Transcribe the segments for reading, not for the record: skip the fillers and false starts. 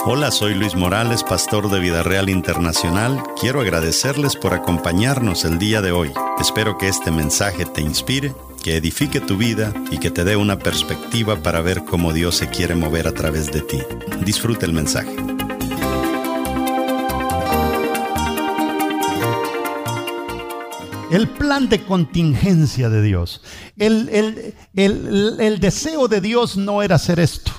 Hola, soy Luis Morales, pastor de Vida Real Internacional. Quiero agradecerles por acompañarnos el día de hoy. Espero que este mensaje te inspire, que edifique tu vida y que te dé una perspectiva para ver cómo Dios se quiere mover a través de ti. Disfruta el mensaje. El plan de contingencia de Dios. El deseo de Dios no era hacer esto.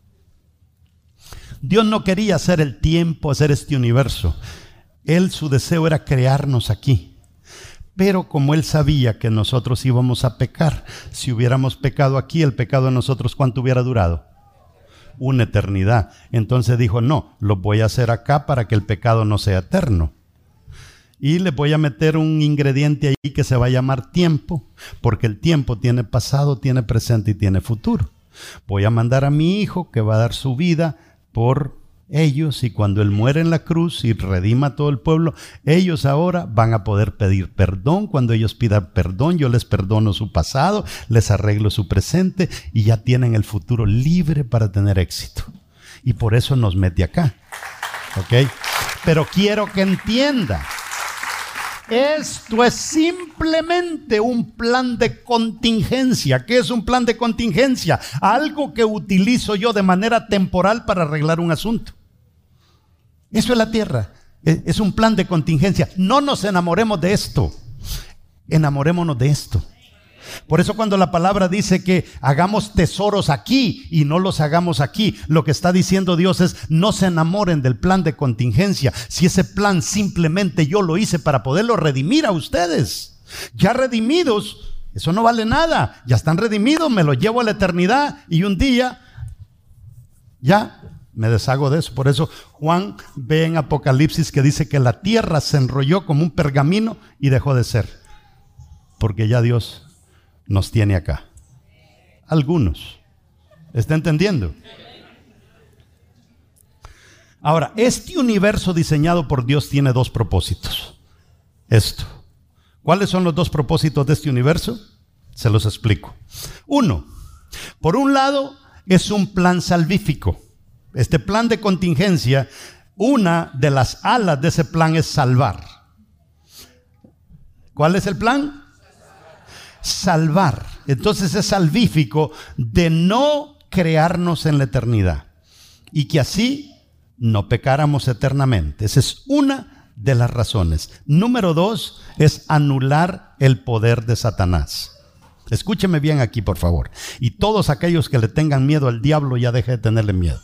Dios no quería hacer el tiempo, hacer este universo. Su deseo era crearnos aquí. Pero como Él sabía que nosotros íbamos a pecar, si hubiéramos pecado aquí, el pecado de nosotros, ¿cuánto hubiera durado? Una eternidad. Entonces dijo, no, lo voy a hacer acá para que el pecado no sea eterno. Y le voy a meter un ingrediente ahí que se va a llamar tiempo, porque el tiempo tiene pasado, tiene presente y tiene futuro. Voy a mandar a mi hijo que va a dar su vida por ellos, y cuando Él muere en la cruz y redima a todo el pueblo, ellos ahora van a poder pedir perdón. Cuando ellos pidan perdón, yo les perdono su pasado, les arreglo su presente y ya tienen el futuro libre para tener éxito. Y por eso nos mete acá, ¿ok? Pero quiero que entienda, esto es simplemente un plan de contingencia. ¿Qué es un plan de contingencia? Algo que utilizo yo de manera temporal para arreglar un asunto. Eso es la tierra. Es un plan de contingencia. No nos enamoremos de esto. Enamorémonos de esto. Por eso cuando la palabra dice que hagamos tesoros aquí y no los hagamos aquí, lo que está diciendo Dios es: no se enamoren del plan de contingencia. Si ese plan simplemente yo lo hice para poderlo redimir a ustedes, ya redimidos, eso no vale nada. Ya están redimidos, me los llevo a la eternidad y un día ya me deshago de eso. Por eso Juan ve en Apocalipsis que dice que la tierra se enrolló como un pergamino y dejó de ser, porque ya Dios nos tiene acá. Algunos. ¿Está entendiendo? Ahora, este universo diseñado por Dios tiene dos propósitos. ¿Cuáles son los dos propósitos de este universo? Se los explico. Uno, por un lado, es un plan salvífico. Este plan de contingencia, una de las alas de ese plan es salvar. ¿Cuál es el plan? Salvar. Entonces es salvífico de no crearnos en la eternidad y que así no pecáramos eternamente. Esa es una de las razones. Número dos es anular el poder de Satanás. Escúcheme bien aquí, por favor. Y todos aquellos que le tengan miedo al diablo, ya deje de tenerle miedo.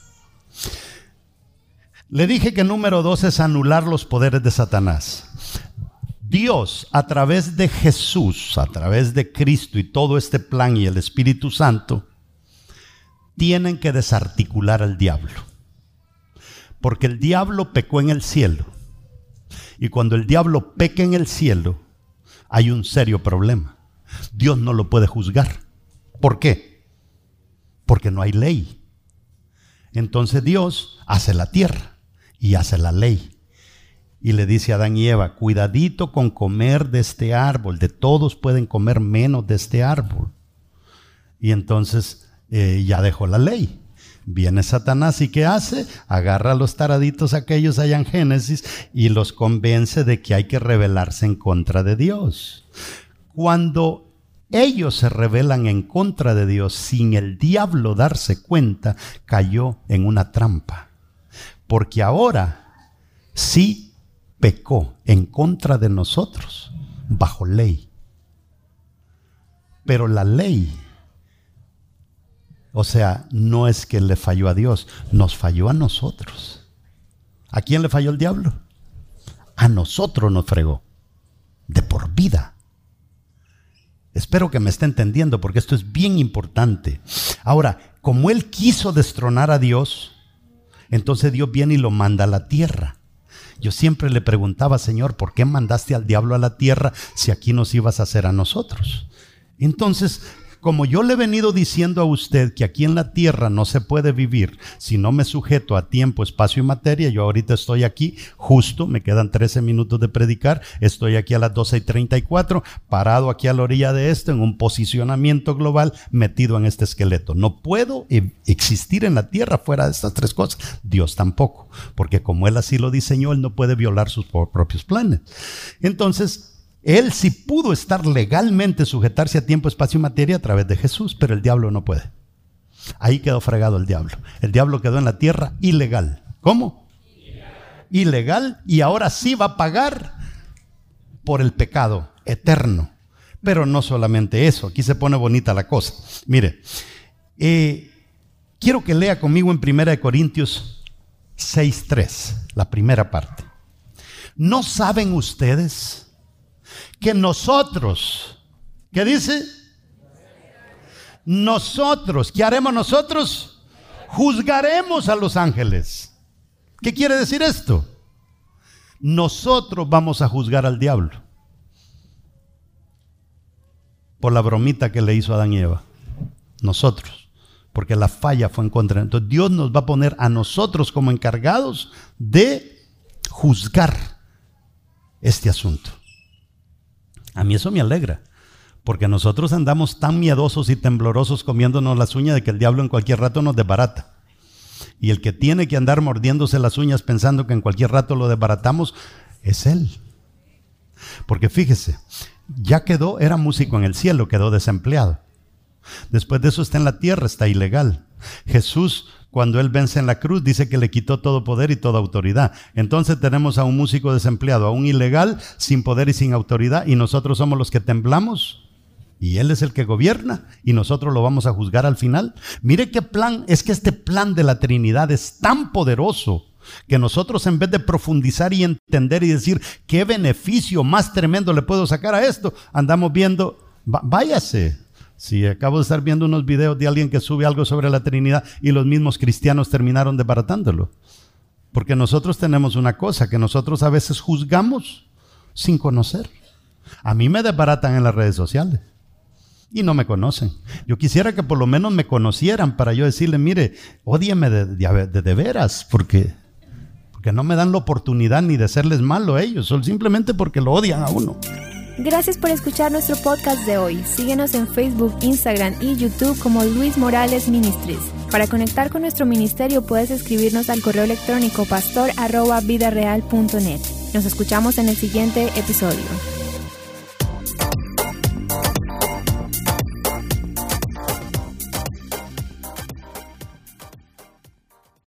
Le dije que número dos es anular los poderes de Satanás. Dios, a través de Jesús, a través de Cristo y todo este plan y el Espíritu Santo, tienen que desarticular al diablo. Porque el diablo pecó en el cielo. Y cuando el diablo peca en el cielo, hay un serio problema. Dios no lo puede juzgar. ¿Por qué? Porque no hay ley. Entonces Dios hace la tierra y hace la ley. Y le dice a Adán y Eva: cuidadito con comer de este árbol, de todos pueden comer menos de este árbol. Y entonces ya dejó la ley. Viene Satanás y ¿qué hace? Agarra a los taraditos aquellos allá en Génesis y los convence de que hay que rebelarse en contra de Dios. Cuando ellos se rebelan en contra de Dios sin el diablo darse cuenta, cayó en una trampa. Porque ahora sí pecó en contra de nosotros bajo ley. Pero la ley, o sea, no es que le falló a Dios, nos falló a nosotros. ¿A quién le falló el diablo? A nosotros nos fregó de por vida. Espero que me esté entendiendo, porque esto es bien importante. Ahora, como él quiso destronar a Dios, entonces Dios viene y lo manda a la tierra. Yo siempre le preguntaba: Señor, ¿por qué mandaste al diablo a la tierra si aquí nos ibas a hacer a nosotros? Entonces, como yo le he venido diciendo a usted que aquí en la tierra no se puede vivir si no me sujeto a tiempo, espacio y materia, yo ahorita estoy aquí, justo, me quedan 13 minutos de predicar, estoy aquí a las 12:34, parado aquí a la orilla de esto, en un posicionamiento global, metido en este esqueleto. No puedo existir en la tierra fuera de estas tres cosas. Dios tampoco, porque como Él así lo diseñó, Él no puede violar sus propios planes. Entonces, Él sí pudo estar legalmente, sujetarse a tiempo, espacio y materia a través de Jesús, pero el diablo no puede. Ahí quedó fregado el diablo. El diablo quedó en la tierra ilegal. ¿Cómo? Ilegal, y ahora sí va a pagar por el pecado eterno. Pero no solamente eso, aquí se pone bonita la cosa. Mire, quiero que lea conmigo en 1 Corintios 6:3, la primera parte. ¿No saben ustedes que nosotros, ¿qué dice? Nosotros, ¿qué haremos nosotros? Juzgaremos a los ángeles. ¿Qué quiere decir esto? Nosotros vamos a juzgar al diablo por la bromita que le hizo a Adán y Eva. Nosotros, porque la falla fue en contra. Entonces Dios nos va a poner a nosotros como encargados de juzgar este asunto. A mí eso me alegra, porque nosotros andamos tan miedosos y temblorosos comiéndonos las uñas de que el diablo en cualquier rato nos desbarata. Y el que tiene que andar mordiéndose las uñas pensando que en cualquier rato lo desbaratamos es Él. Porque fíjese, ya quedó, era músico en el cielo, quedó desempleado. Después de eso está en la tierra, está ilegal. Jesús, cuando Él vence en la cruz, dice que le quitó todo poder y toda autoridad. Entonces tenemos a un músico desempleado, a un ilegal, sin poder y sin autoridad, y nosotros somos los que temblamos, y Él es el que gobierna, y nosotros lo vamos a juzgar al final. Mire qué plan, es que este plan de la Trinidad es tan poderoso, que nosotros en vez de profundizar y entender y decir, qué beneficio más tremendo le puedo sacar a esto, andamos viendo, váyase. Sí, acabo de estar viendo unos videos de alguien que sube algo sobre la Trinidad y los mismos cristianos terminaron desbaratándolo. Porque nosotros tenemos una cosa, que nosotros a veces juzgamos sin conocer. A mí me desbaratan en las redes sociales y no me conocen. Yo quisiera que por lo menos me conocieran para yo decirle, mire, ódieme de veras, porque no me dan la oportunidad ni de serles malo a ellos, solo simplemente porque lo odian a uno. Gracias por escuchar nuestro podcast de hoy. Síguenos en Facebook, Instagram y YouTube como Luis Morales Ministries. Para conectar con nuestro ministerio puedes escribirnos al correo electrónico pastor@vidareal.net. Nos escuchamos en el siguiente episodio.